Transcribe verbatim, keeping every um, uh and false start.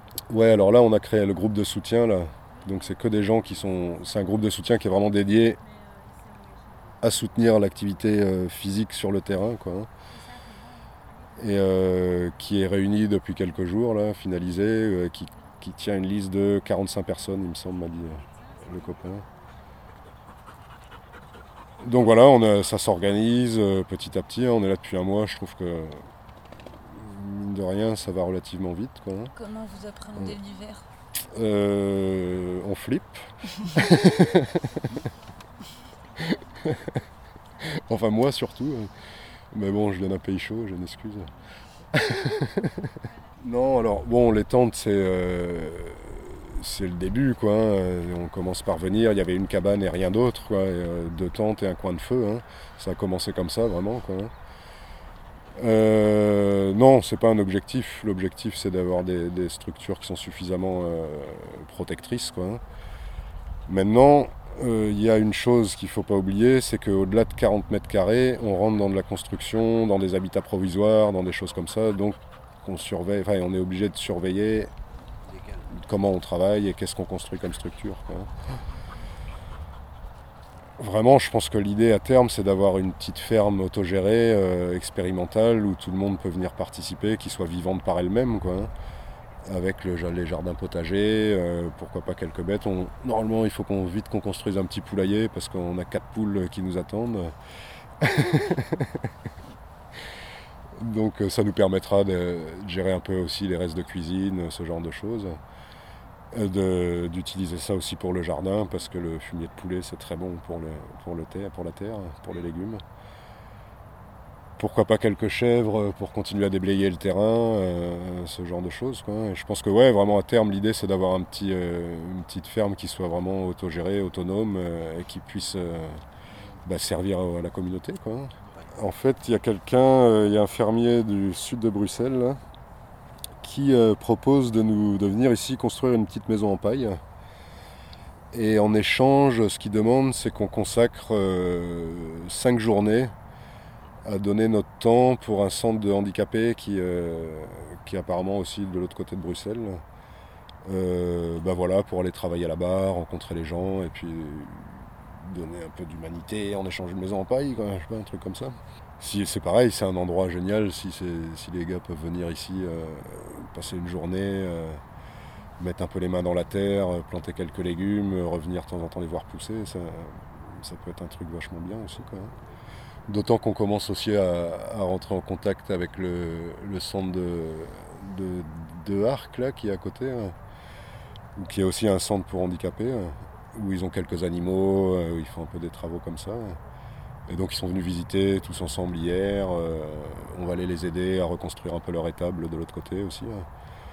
Ouais, alors là, on a créé le groupe de soutien, là. Donc c'est que des gens qui sont... C'est un groupe de soutien qui est vraiment dédié à soutenir l'activité euh, physique sur le terrain, quoi, hein. Et euh, qui est réuni depuis quelques jours, là, finalisé, euh, qui, qui tient une liste de quarante-cinq personnes, il me semble, m'a dit euh, le copain. Donc voilà, on a- ça s'organise euh, petit à petit, hein. On est là depuis un mois, je trouve que, mine de rien, ça va relativement vite, quoi, hein. Comment vous appréhendez l'hiver? Euh, on flippe. Enfin, moi surtout. euh. Mais bon, je viens d'un pays chaud, je m'excuse. Non, alors, bon, les tentes, c'est euh, c'est le début, quoi, hein. On commence par venir. Il y avait une cabane et rien d'autre, quoi. Et, euh, deux tentes et un coin de feu, hein. Ça a commencé comme ça, vraiment, quoi, hein. Euh, non, c'est pas un objectif. L'objectif, c'est d'avoir des, des structures qui sont suffisamment euh, protectrices, quoi, hein. Maintenant, euh, il y a une chose qu'il ne faut pas oublier, c'est qu'au-delà de quarante mètres carrés, on rentre dans de la construction, dans des habitats provisoires, dans des choses comme ça. Donc, on surveille, enfin, on est obligé de surveiller comment on travaille et qu'est-ce qu'on construit comme structure, quoi. Vraiment, je pense que l'idée à terme, c'est d'avoir une petite ferme autogérée, euh, expérimentale, où tout le monde peut venir participer, qui soit vivante par elle-même, quoi, hein. Avec le, les jardins potagers, euh, pourquoi pas quelques bêtes. On, normalement, il faut qu'on vite qu'on construise un petit poulailler parce qu'on a quatre poules qui nous attendent. Donc euh, ça nous permettra de, de gérer un peu aussi les restes de cuisine, ce genre de choses. Euh, de- d'utiliser ça aussi pour le jardin parce que le fumier de poulet c'est très bon pour, le, pour, le terre, pour la terre, pour les légumes. Pourquoi pas quelques chèvres pour continuer à déblayer le terrain, euh, ce genre de choses, quoi. Et je pense que ouais, vraiment à terme, l'idée c'est d'avoir un petit, euh, une petite ferme qui soit vraiment autogérée, autonome euh, et qui puisse euh, bah, servir à la communauté, quoi. En fait, il y a quelqu'un, euh, il y a un fermier du sud de Bruxelles là, qui euh, propose de nous de venir ici construire une petite maison en paille. Et en échange, ce qu'il demande, c'est qu'on consacre euh, cinq journées à donner notre temps pour un centre de handicapés qui, euh, qui est apparemment aussi de l'autre côté de Bruxelles. Euh, bah voilà, pour aller travailler là-bas, rencontrer les gens et puis donner un peu d'humanité en échange d'une maison en paille, quoi, je sais pas, un truc comme ça. Si, c'est pareil, c'est un endroit génial si, si les gars peuvent venir ici, euh, passer une journée, euh, mettre un peu les mains dans la terre, euh, planter quelques légumes, euh, revenir de temps en temps les voir pousser, ça, ça peut être un truc vachement bien aussi, quoi. D'autant qu'on commence aussi à, à rentrer en contact avec le, le centre de, de, de Arc là, qui est à côté, hein, qui est aussi un centre pour handicapés, hein, où ils ont quelques animaux, euh, où ils font un peu des travaux comme ça. Et donc ils sont venus visiter tous ensemble hier. Euh, on va aller les aider à reconstruire un peu leur étable de l'autre côté aussi, hein.